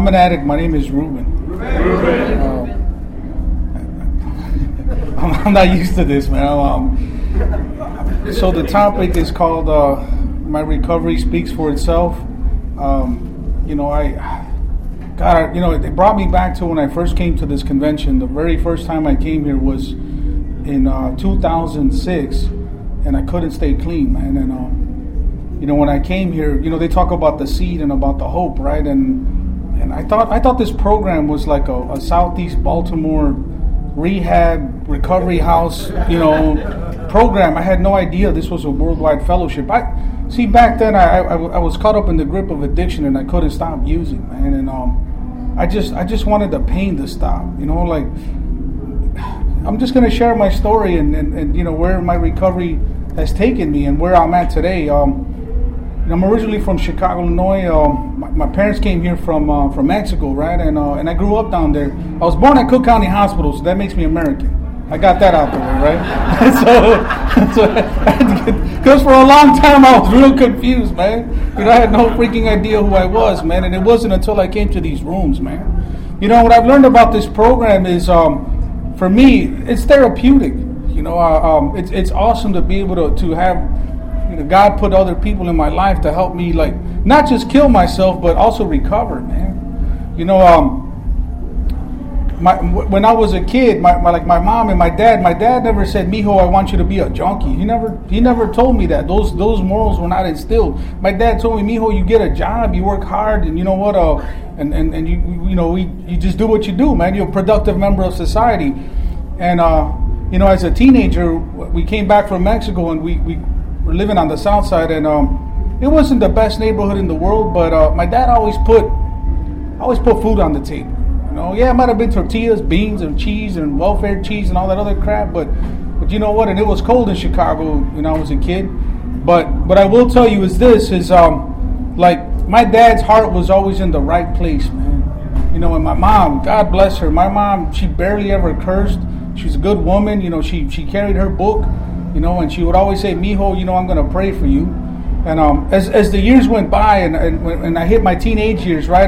I'm an addict. My name is Ruben. I'm not used to this, man. So the topic is called "My Recovery Speaks for Itself." It brought me back to when I first came to this convention. The very first time I came here was in 2006, and I couldn't stay clean, man. And when I came here, they talk about the seed and about the hope, right? And I thought this program was like a Southeast Baltimore rehab recovery house, program. I had no idea this was a worldwide fellowship. Back then I was caught up in the grip of addiction and I couldn't stop using, man. And I just wanted the pain to stop. I'm just gonna share my story and where my recovery has taken me and where I'm at today. I'm originally from Chicago, Illinois. My parents came here from Mexico, right? And I grew up down there. I was born at Cook County Hospital, so that makes me American. I got that out the way, right? Because for a long time I was real confused, man. I had no freaking idea who I was, man. And it wasn't until I came to these rooms, man. What I've learned about this program is, for me, it's therapeutic. It's awesome to be able to have. God put other people in my life to help me, like, not just kill myself, but also recover, man. When I was a kid, my mom and my dad never said, "Mijo, I want you to be a junkie." He never told me that. Those morals were not instilled. My dad told me, "Mijo, you get a job, you work hard, and you know what, and you just do what you do, man. You're a productive member of society." And as a teenager, we came back from Mexico and we were living on the south side, and it wasn't the best neighborhood in the world, but my dad always put food on the table. It might have been tortillas, beans, and cheese, and welfare cheese, and all that other crap, but you know what? And it was cold in Chicago when I was a kid. But I will tell you is my dad's heart was always in the right place, man. And my mom, God bless her, my mom, she barely ever cursed. She's a good woman. She carried her book. And she would always say, "Mijo, I'm going to pray for you." And as the years went by and I hit my teenage years, right,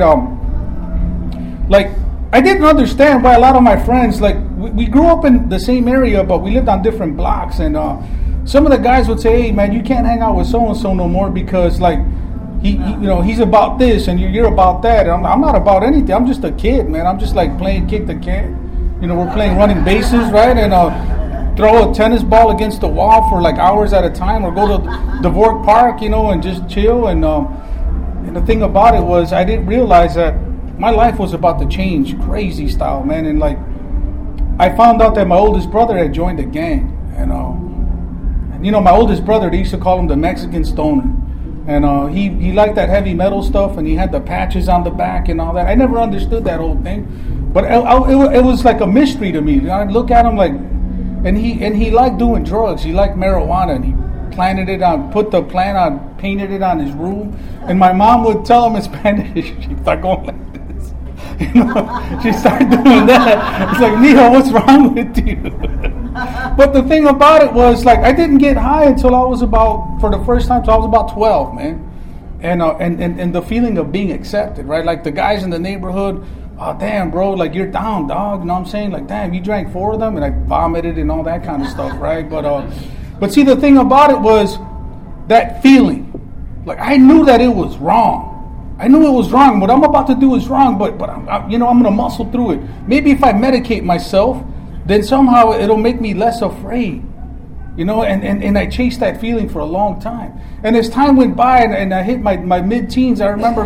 I didn't understand why a lot of my friends, we grew up in the same area, but we lived on different blocks. And some of the guys would say, "Hey, man, you can't hang out with so-and-so no more because, he's about this and you're about that." And I'm not about anything. I'm just a kid, man. I'm just playing kick the can. We're playing running bases, right? And throw a tennis ball against the wall for hours at a time, or go to Dvork Park, and just chill. And the thing about it was, I didn't realize that my life was about to change, crazy style, man. And I found out that my oldest brother had joined a gang, and my oldest brother, they used to call him the Mexican Stoner, and he liked that heavy metal stuff, and he had the patches on the back and all that. I never understood that whole thing, but it was like a mystery to me. I'd look at him and he liked doing drugs. He liked marijuana, and he put the plant on, painted it on his room. And my mom would tell him in Spanish, she'd start going like this. She started doing that. It's like, "Mijo, what's wrong with you?" But the thing about it was, I didn't get high until I was for the first time, so I was about 12, man. And the feeling of being accepted, right? The guys in the neighborhood, "Oh, damn, bro, you're down, dog." You know what I'm saying? Damn, you drank 4 of them, and I vomited and all that kind of stuff, right? But see, the thing about it was that feeling. I knew that it was wrong. I knew it was wrong. What I'm about to do is wrong, but I'm going to muscle through it. Maybe if I medicate myself, then somehow it'll make me less afraid. And I chased that feeling for a long time. And as time went by and I hit my mid-teens, I remember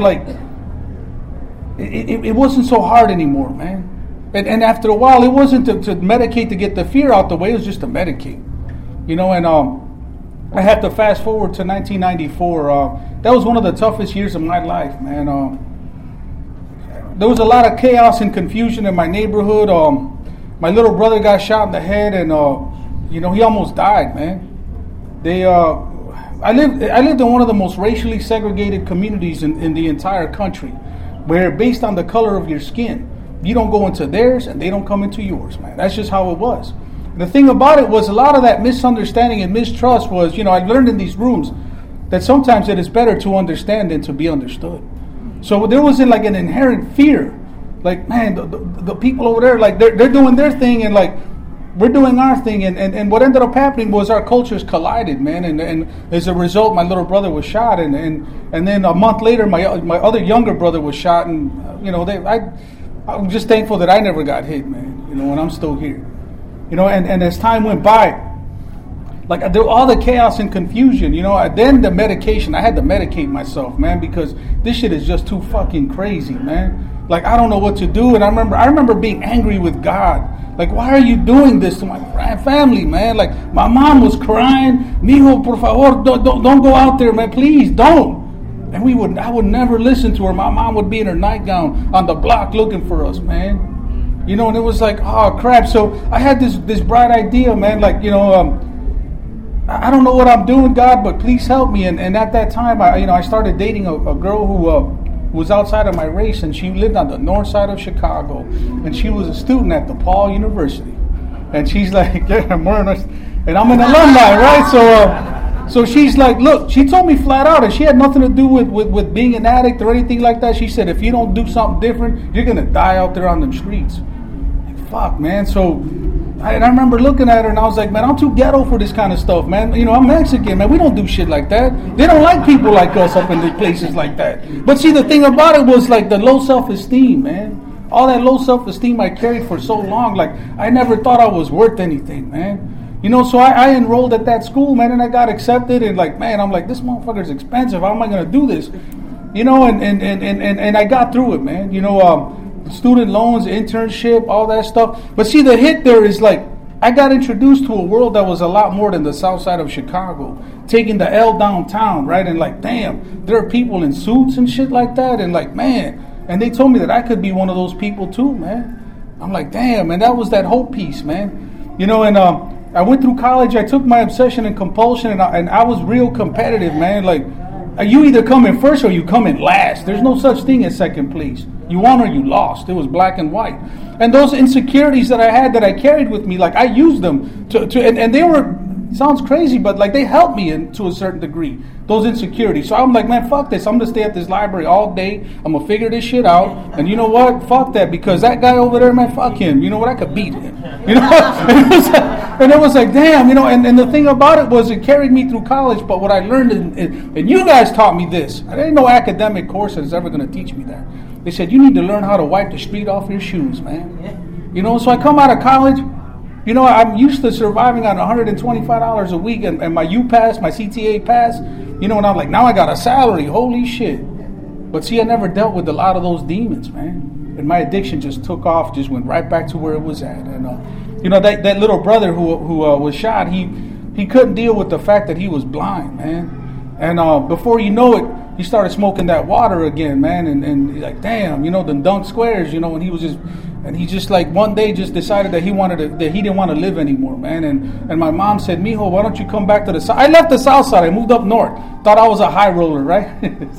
it wasn't so hard anymore, man. And after a while, it wasn't to medicate to get the fear out the way, it was just to medicate. And I had to fast forward to 1994. That was one of the toughest years of my life, man. There was a lot of chaos and confusion in my neighborhood. My little brother got shot in the head, and he almost died, man. I lived in one of the most racially segregated communities in the entire country, where based on the color of your skin, you don't go into theirs and they don't come into yours, man. That's just how it was. The thing about it was, a lot of that misunderstanding and mistrust was, I learned in these rooms that sometimes it is better to understand than to be understood. So there was like an inherent fear. Like, man, the people over there, like they're doing their thing, and like we're doing our thing, and what ended up happening was our cultures collided, man, and as a result, my little brother was shot, and then a month later, my other younger brother was shot, and I'm just thankful that I never got hit, man, and I'm still here, and as time went by, like all the chaos and confusion, then the medication, I had to medicate myself, man, because this shit is just too fucking crazy, man. Like, I don't know what to do, and I remember being angry with God. Like, why are you doing this to my family, man? Like, my mom was crying, mijo, por favor, don't go out there, man, please, don't. And I would never listen to her. My mom would be in her nightgown on the block looking for us, man. And it was like, oh crap. So I had this bright idea, man, like, I don't know what I'm doing, God, but please help me. And at that time, I started dating a girl who was outside of my race, and she lived on the north side of Chicago, and she was a student at DePaul University. And she's like, yeah, and I'm an alumni, right? So she's like, look, she told me flat out, and she had nothing to do with being an addict or anything like that. She said, if you don't do something different, you're gonna die out there on them streets. Like, fuck, man. So I remember looking at her, and I was like, man, I'm too ghetto for this kind of stuff, man. I'm Mexican, man. We don't do shit like that. They don't like people like us up in the places like that. But see, the thing about it was like the low self-esteem, man. All that low self-esteem I carried for so long, like I never thought I was worth anything, man. So I enrolled at that school, man, and I got accepted, and like, man, I'm like, this motherfucker's expensive. How am I gonna do this? And I got through it, man. Student loans, internship, all that stuff. But see, the hit there is like, I got introduced to a world that was a lot more than the south side of Chicago. Taking the L downtown, right? And like, damn, there are people in suits and shit like that. And like, man, and they told me that I could be one of those people too, man. I'm like, damn, and that was that hope piece, man. And I went through college. I took my obsession and compulsion, and I was real competitive, man. Like, you either come in first or you come in last. There's no such thing as second place. You won or you lost. It was black and white. And those insecurities that I had, that I carried with me, like I used them and they were, sounds crazy, but like they helped me to a certain degree, those insecurities. So I'm like, man, fuck this. I'm going to stay at this library all day. I'm going to figure this shit out. And you know what? Fuck that, because that guy over there, man, fuck him. You know what? I could beat him. And it was like, damn, and the thing about it was it carried me through college. But what I learned, and you guys taught me this. There ain't no academic course that's ever going to teach me that. They said, you need to learn how to wipe the street off your shoes, man. So I come out of college, I'm used to surviving on $125 a week and my U-Pass, my CTA pass, and I'm like, now I got a salary, holy shit. But see, I never dealt with a lot of those demons, man. And my addiction just took off, just went right back to where it was at. And, that little brother who was shot, he couldn't deal with the fact that he was blind, man. And before you know it, he started smoking that water again, man, and like, damn, the dunk squares, and he just like one day just decided that he didn't want to live anymore, man, and my mom said, mijo, why don't you come back to the south? I left the south side, I moved up north, thought I was a high roller, right?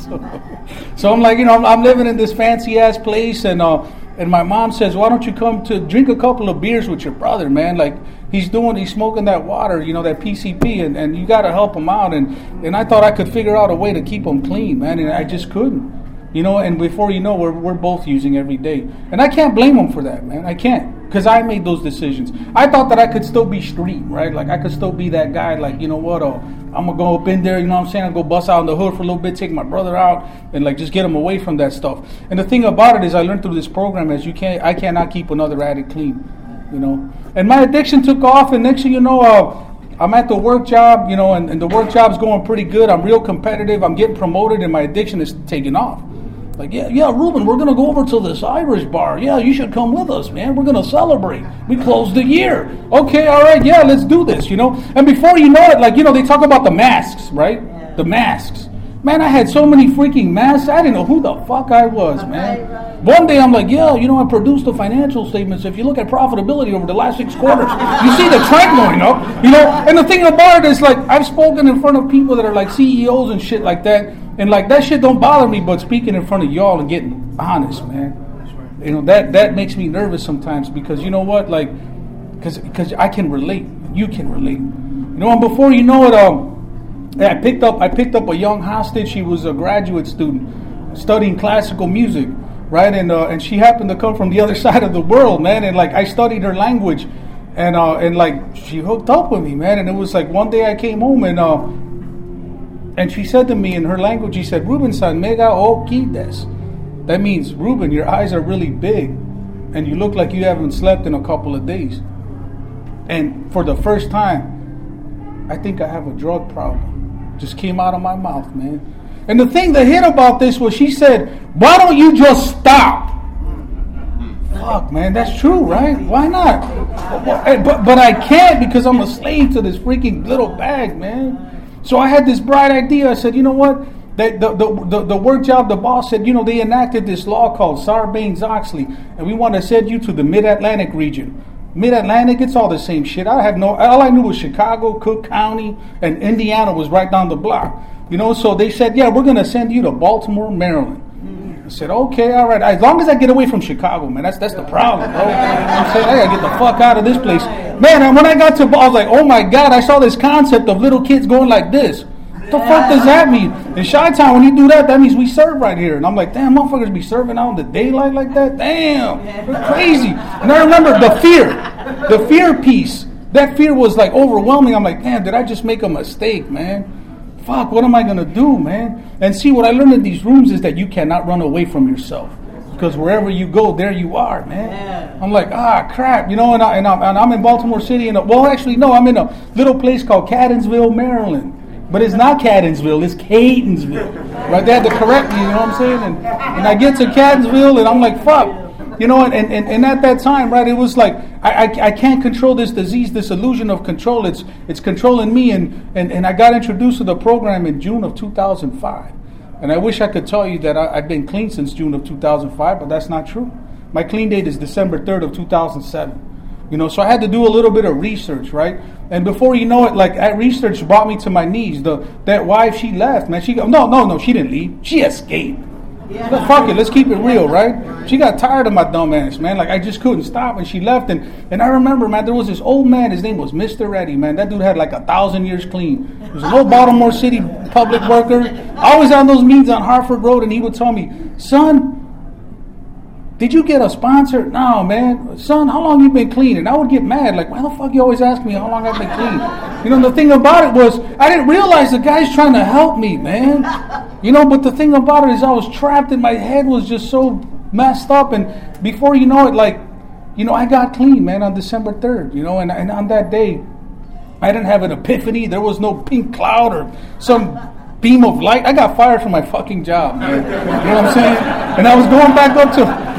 so I'm like, I'm living in this fancy ass place, and my mom says, why don't you come to drink a couple of beers with your brother, man, like, he's smoking that water, that PCP, and you got to help him out. And I thought I could figure out a way to keep him clean, man, and I just couldn't. And before you know, we're both using every day. And I can't blame him for that, man. I can't, because I made those decisions. I thought that I could still be street, right? Like, I could still be that guy, like, I'm going to go up in there, I'm saying? I'll go bust out in the hood for a little bit, take my brother out, and, like, just get him away from that stuff. And the thing about it is I learned through this program is I cannot keep another addict clean. And my addiction took off, and next thing you know, I'm at the work job, and the work job's going pretty good. I'm real competitive. I'm getting promoted, and my addiction is taking off. Like, yeah, Ruben, we're going to go over to this Irish bar. Yeah, you should come with us, man. We're going to celebrate. We closed the year. Okay, all right, yeah, let's do this, And before you know it, like, they talk about the masks, right? Yeah. The masks. Man, I had so many freaking masks, I didn't know who the fuck I was, man. Right. One day I'm like, I produced the financial statements. If you look at profitability over the last 6 quarters, you see the trend going up, And the thing about it is, like, I've spoken in front of people that are like CEOs and shit like that, and like that shit don't bother me, but speaking in front of y'all and getting honest, man, that makes me nervous sometimes, because you know what, like, because I can relate, you can relate, and before you know it, I picked up a young hostage. She was a graduate student, studying classical music, right? And she happened to come from the other side of the world, man. And like I studied her language, and like she hooked up with me, man. And it was like one day I came home and she said to me in her language, she said, "Ruben san mega oquides." That means, Ruben, your eyes are really big, and you look like you haven't slept in a couple of days. And for the first time, I think I have a drug problem. Just came out of my mouth, man. And the thing that hit about this was she said, "Why don't you just stop?" Fuck, man, that's true, right? Why not? But I can't because I'm a slave to this freaking little bag, man. So I had this bright idea. I said, you know what? The work job, the boss said, you know, they enacted this law called Sarbanes-Oxley, and we want to send you to the Mid-Atlantic region. Mid-Atlantic, it's all the same shit. All I knew was Chicago, Cook County, and Indiana was right down the block. You know, so they said, yeah, we're going to send you to Baltimore, Maryland. I said, okay, all right. As long as I get away from Chicago, man, that's the problem, bro. I'm saying, I got to get the fuck out of this place. Man, and when I got to, I was like, oh my God, I saw this concept of little kids going like this. What the fuck does that mean? In Chi-Town, when you do that, that means we serve right here. And I'm like, damn, motherfuckers be serving out in the daylight like that? Damn, they're crazy. And I remember the fear piece. That fear was like overwhelming. I'm like, damn, did I just make a mistake, man? Fuck, what am I going to do, man? And see, what I learned in these rooms is that you cannot run away from yourself. Because wherever you go, there you are, man. Yeah. I'm like, crap, you know, and I'm in Baltimore City. I'm in a little place called Catonsville, Maryland. But it's not Catonsville, it's Catonsville. Right? They had to correct me, you know what I'm saying? And I get to Catonsville, and I'm like, fuck. You know, and at that time, right, it was like, I can't control this disease, this illusion of control. It's controlling me. And I got introduced to the program in June of 2005. And I wish I could tell you that I've been clean since June of 2005, but that's not true. My clean date is December 3rd of 2007. You know, so I had to do a little bit of research, right? And before you know it, like, that research brought me to my knees. That wife, she left, man. No, she didn't leave. She escaped. Yeah. But fuck it, let's keep it real, right? She got tired of my dumb ass, man. Like, I just couldn't stop, and she left. And I remember, man, there was this old man. His name was Mr. Eddie, man. That dude had like 1,000 years clean. He was an old Baltimore City public worker. Always on those meetings on Hartford Road, and he would tell me, son, did you get a sponsor? No, man. Son, how long you been clean? And I would get mad. Like, why the fuck you always ask me how long I've been clean? You know, the thing about it was, I didn't realize the guy's trying to help me, man. You know, but the thing about it is I was trapped and my head was just so messed up. And before you know it, like, you know, I got clean, man, on December 3rd. You know, and on that day, I didn't have an epiphany. There was no pink cloud or some beam of light. I got fired from my fucking job, man. You know what I'm saying? And I was going back up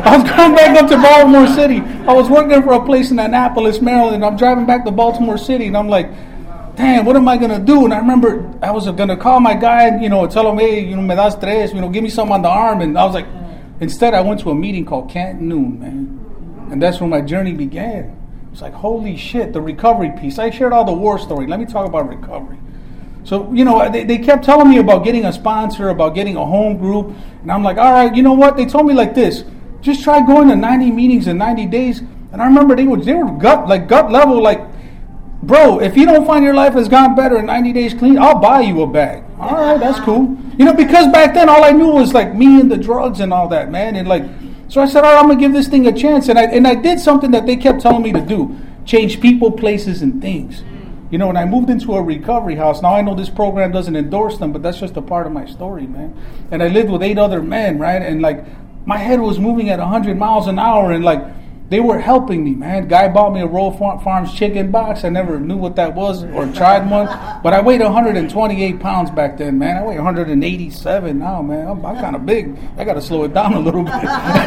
to Baltimore City. I was working for a place in Annapolis, Maryland. And I'm driving back to Baltimore City, and I'm like, damn, what am I gonna do? And I remember I was gonna call my guy and, you know, tell him, hey, you know, me das tres, you know, give me something on the arm. And I was like, instead I went to a meeting called Canton Noon, man. And that's when my journey began. It's like, holy shit, the recovery piece. I shared all the war story. Let me talk about recovery. So, you know, they kept telling me about getting a sponsor, about getting a home group. And I'm like, all right, you know what? They told me like this, just try going to 90 meetings in 90 days. And I remember they were gut level, like, bro, if you don't find your life has gone better in 90 days clean, I'll buy you a bag. All right, that's cool. You know, because back then all I knew was like me and the drugs and all that, man. And like, so I said, all right, I'm going to give this thing a chance. And I did something that they kept telling me to do, change people, places, and things. You know, when I moved into a recovery house, now I know this program doesn't endorse them, but that's just a part of my story, man. And I lived with 8 other men, right? And like, my head was moving at 100 miles an hour, and like, they were helping me, man. Guy bought me a Royal Farms chicken box. I never knew what that was or tried one. But I weighed 128 pounds back then, man. I weigh 187 now, man. I'm kind of big. I got to slow it down a little bit.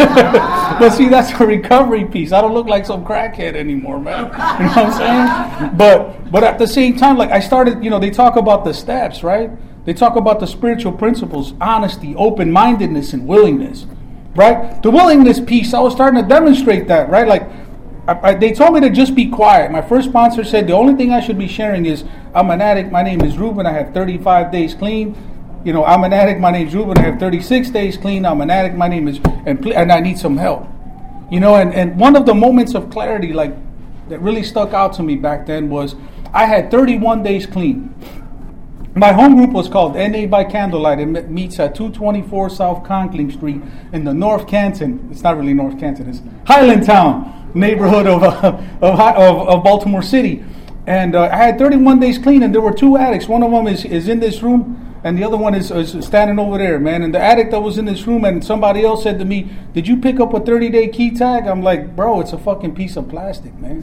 But see, that's a recovery piece. I don't look like some crackhead anymore, man. You know what I'm saying? But at the same time, like, I started, you know, they talk about the steps, right? They talk about the spiritual principles, honesty, open-mindedness, and willingness. Right? The willingness piece, I was starting to demonstrate that, right? Like, they told me to just be quiet. My first sponsor said the only thing I should be sharing is, I'm an addict, my name is Ruben, I have 35 days clean. You know, I'm an addict, my name is Ruben, I have 36 days clean. I'm an addict, my name is, and I need some help. You know, and one of the moments of clarity, like, that really stuck out to me back then was, I had 31 days clean. My home group was called NA by Candlelight. It meets at 224 South Conkling Street in the North Canton. It's not really North Canton. It's Highlandtown neighborhood of Baltimore City. And I had 31 days clean, and there were 2 addicts. One of them is in this room, and the other one is standing over there, man. And the addict that was in this room, and somebody else said to me, "Did you pick up a 30-day key tag?" I'm like, "Bro, it's a fucking piece of plastic, man."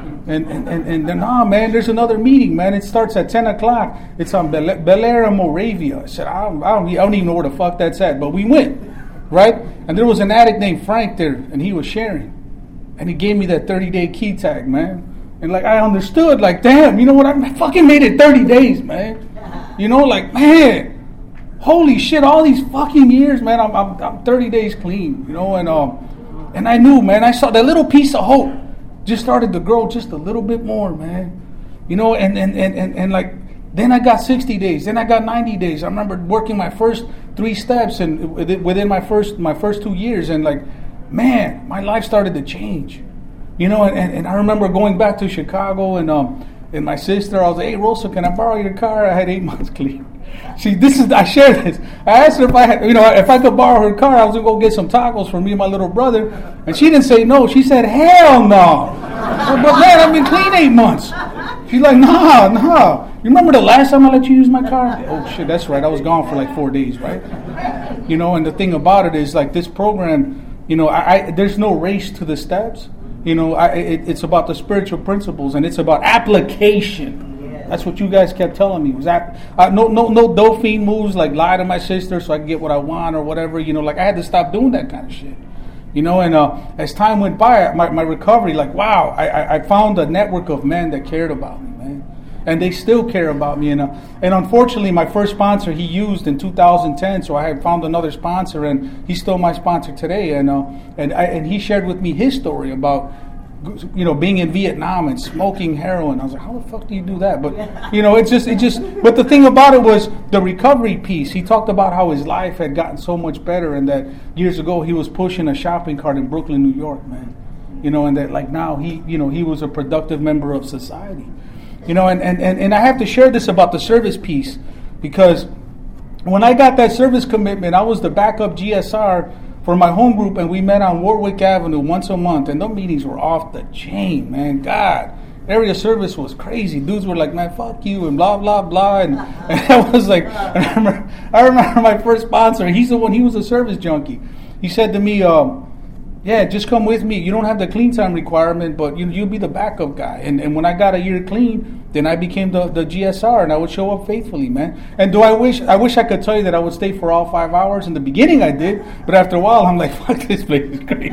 And then, nah, man, there's another meeting, man. It starts at 10 o'clock. It's on Bel Air and Moravia. I said, I don't even know where the fuck that's at. But we went, right? And there was an addict named Frank there, and he was sharing. And he gave me that 30-day key tag, man. And, like, I understood, like, damn, you know what? I fucking made it 30 days, man. You know, like, man, holy shit, all these fucking years, man, I'm 30 days clean, you know. And I knew, man, I saw that little piece of hope just started to grow just a little bit more, man. You know, and like, then I got 60 days, then I got 90 days. I remember working my first 3 steps and within my first 2 years, and like, man, my life started to change. You know, and I remember going back to Chicago, and my sister, I was like, "Hey, Rosa, can I borrow your car?" I had 8 months clean. See, I shared this. I asked her if I could borrow her car. I was gonna go get some tacos for me and my little brother, and she didn't say no. She said, "Hell no!" But man, I've been clean 8 months. She's like, "Nah. You remember the last time I let you use my car?" Oh shit, that's right. I was gone for like 4 days, right? You know, and the thing about it is, like, this program, you know, there's no race to the steps. You know, it's about the spiritual principles, and it's about application. That's what you guys kept telling me. Was that no Dauphine moves, like lie to my sister so I can get what I want or whatever. You know, like, I had to stop doing that kind of shit. You know, and as time went by, my recovery, like, wow, I found a network of men that cared about me, man, and they still care about me. And unfortunately, my first sponsor he used in 2010, so I had found another sponsor, and he's still my sponsor today. And he shared with me his story about, you know, being in Vietnam and smoking heroin. I was like, how the fuck do you do that? But, you know, it just, but the thing about it was the recovery piece. He talked about how his life had gotten so much better, and that years ago he was pushing a shopping cart in Brooklyn, New York, man. You know, and that, like, now he was a productive member of society. You know, and I have to share this about the service piece, because when I got that service commitment, I was the backup GSR for my home group, and we met on Warwick Avenue once a month, and those meetings were off the chain, man. God, area service was crazy. Dudes were like, "Man, fuck you," and blah blah blah, and I was like, I remember my first sponsor. He's the one. He was a service junkie. He said to me, "Yeah, just come with me. You don't have the clean time requirement, but you'll be the backup guy." And when I got a year clean, then I became the GSR, and I would show up faithfully, man. And I wish I could tell you that I would stay for all 5 hours. In the beginning I did, but after a while I'm like, fuck, this place is crazy.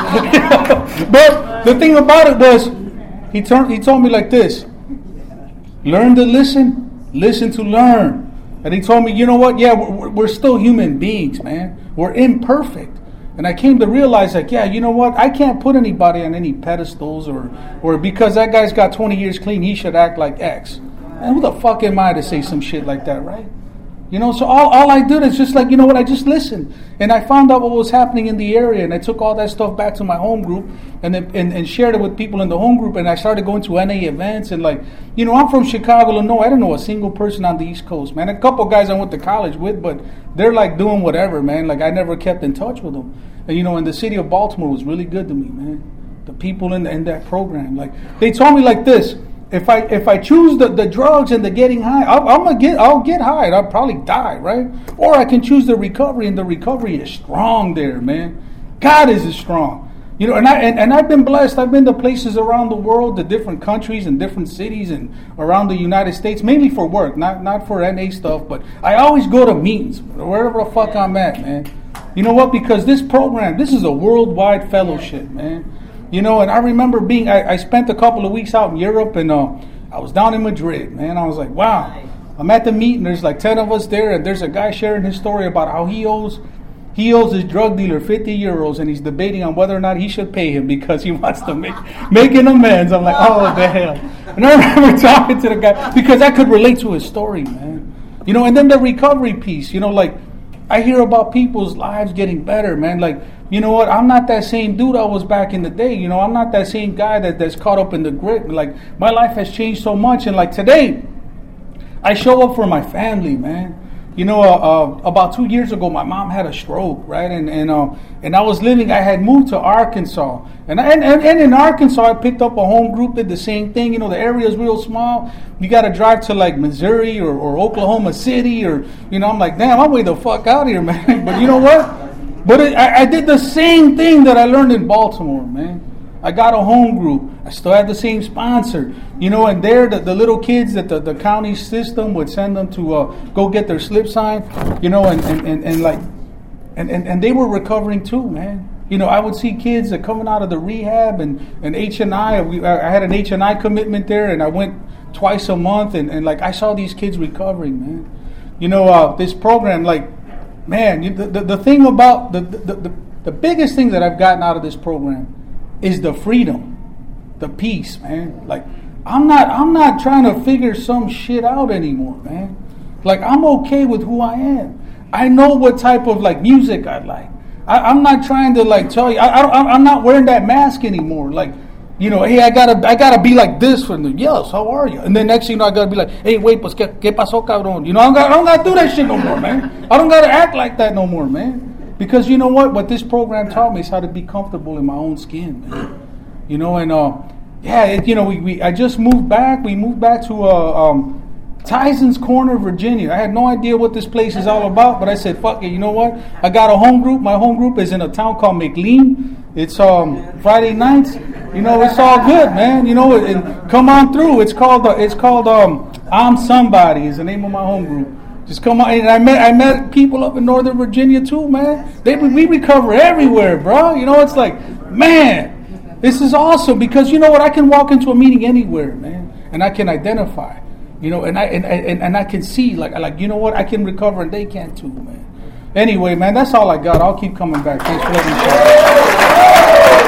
But the thing about it was, he told me like this: learn to listen to learn. And he told me, you know what, yeah, we're still human beings, man. We're imperfect. And I came to realize, like, yeah, you know what? I can't put anybody on any pedestals or because that guy's got 20 years clean, he should act like X. And who the fuck am I to say some shit like that, right? You know, so all I did is just like, you know what, I just listened. And I found out what was happening in the area, and I took all that stuff back to my home group and shared it with people in the home group, and I started going to NA events. And, like, you know, I'm from Chicago, Illinois. I don't know a single person on the East Coast, man. A couple guys I went to college with, but they're like doing whatever, man. Like, I never kept in touch with them. And, you know, and the city of Baltimore was really good to me, man. The people in that program, like, they told me like this: If I choose the drugs and the getting high, I'll get high. I'll probably die, right? Or I can choose the recovery, and the recovery is strong there, man. God is strong, you know. And I've been blessed. I've been to places around the world, the different countries and different cities, and around the United States, mainly for work, not for NA stuff. But I always go to meetings wherever the fuck I'm at, man. You know what? Because this program, this is a worldwide fellowship, man. You know, and I remember I spent a couple of weeks out in Europe, and I was down in Madrid, man. I was like, wow. I'm at the meeting, there's like 10 of us there, and there's a guy sharing his story about how he owes his drug dealer 50 euros, and he's debating on whether or not he should pay him because he wants to make an amends. I'm like, oh, the hell. And I remember talking to the guy because I could relate to his story, man. You know, and then the recovery piece, you know, like, I hear about people's lives getting better, man. Like, you know what? I'm not that same dude I was back in the day. You know, I'm not that same guy that's caught up in the grit. Like, my life has changed so much. And like today, I show up for my family, man. You know, about 2 years ago, my mom had a stroke, right? And I was I had moved to Arkansas. And in Arkansas, I picked up a home group, did the same thing. You know, the area is real small. You got to drive to like Missouri or Oklahoma City or, you know, I'm like, damn, I'm way the fuck out here, man. But you know what? But I did the same thing that I learned in Baltimore, man. I got a home group. I still had the same sponsor. You know, and there, the little kids that the county system would send them to go get their slip sign, you know, and they were recovering too, man. You know, I would see kids that coming out of the rehab and H&I. I had an H&I commitment there, and I went twice a month, and like I saw these kids recovering, man. You know, this program, like, man, the thing about the biggest thing that I've gotten out of this program is the freedom, the peace, man. Like, I'm not trying to figure some shit out anymore, man. Like, I'm okay with who I am. I know what type of like music I like. I'm not trying to like tell you. I'm not wearing that mask anymore. Like, you know, hey, I gotta be like this for them. Yes, how are you? And then next thing you know, I gotta be like, hey, wait, pues qué pasó, cabrón? You know, I don't gotta do that shit no more, man. I don't gotta act like that no more, man. Because you know what this program taught me is how to be comfortable in my own skin, man. You know, and you know, I just moved back. We moved back to Tyson's Corner, Virginia. I had no idea what this place is all about, but I said, fuck it. You know what? I got a home group. My home group is in a town called McLean. It's Friday nights. You know, it's all good, man. You know, and come on through. It's called I'm Somebody is the name of my home group. Just come on, and I met people up in Northern Virginia too, man. We recover everywhere, bro. You know, it's like, man, this is awesome because you know what? I can walk into a meeting anywhere, man, and I can identify, you know, and I can see, like you know what? I can recover, and they can too, man. Anyway, man, that's all I got. I'll keep coming back. Thanks for letting me share.